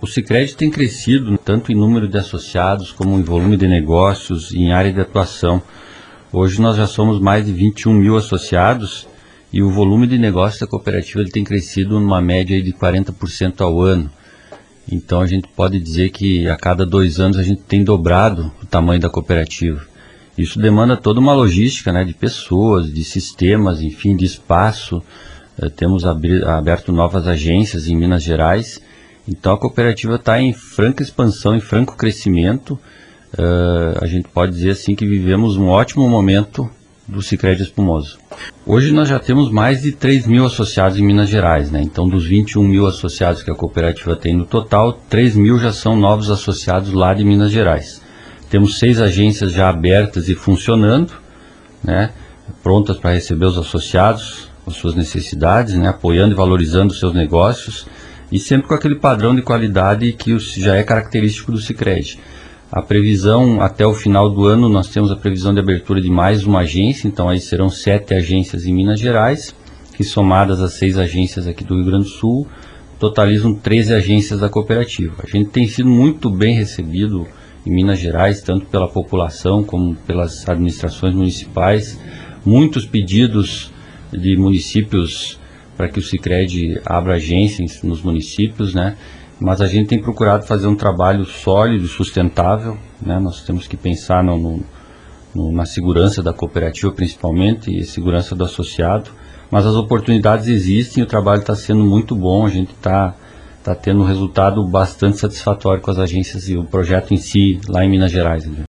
O Sicredi tem crescido tanto em número de associados como em volume de negócios e em área de atuação. Hoje nós já somos mais de 21 mil associados e o volume de negócios da cooperativa ele tem crescido numa média de 40% ao ano. Então a gente pode dizer que a cada 2 anos a gente tem dobrado o tamanho da cooperativa. Isso demanda toda uma logística, né, de pessoas, de sistemas, enfim, de espaço. Temos aberto novas agências em Minas Gerais. Então a cooperativa está em franca expansão, em franco crescimento. A gente pode dizer assim que vivemos um ótimo momento do Sicredi Espumoso. Hoje nós já temos mais de 3 mil associados em Minas Gerais, né? Então dos 21 mil associados que a cooperativa tem no total, 3 mil já são novos associados lá de Minas Gerais. Temos 6 agências já abertas e funcionando, né? Prontas para receber os associados, as suas necessidades, né? Apoiando e valorizando os seus negócios e sempre com aquele padrão de qualidade que já é característico do Sicredi. A previsão, até o final do ano, nós temos a previsão de abertura de mais uma agência, então aí serão 7 agências em Minas Gerais, que somadas às 6 agências aqui do Rio Grande do Sul, totalizam 13 agências da cooperativa. A gente tem sido muito bem recebido em Minas Gerais, tanto pela população como pelas administrações municipais, muitos pedidos de municípios para que o Sicredi abra agências nos municípios, né? Mas a gente tem procurado fazer um trabalho sólido, sustentável, né? Nós temos que pensar na segurança da cooperativa principalmente e segurança do associado, mas as oportunidades existem, o trabalho está sendo muito bom, a gente está tendo um resultado bastante satisfatório com as agências e o projeto em si lá em Minas Gerais.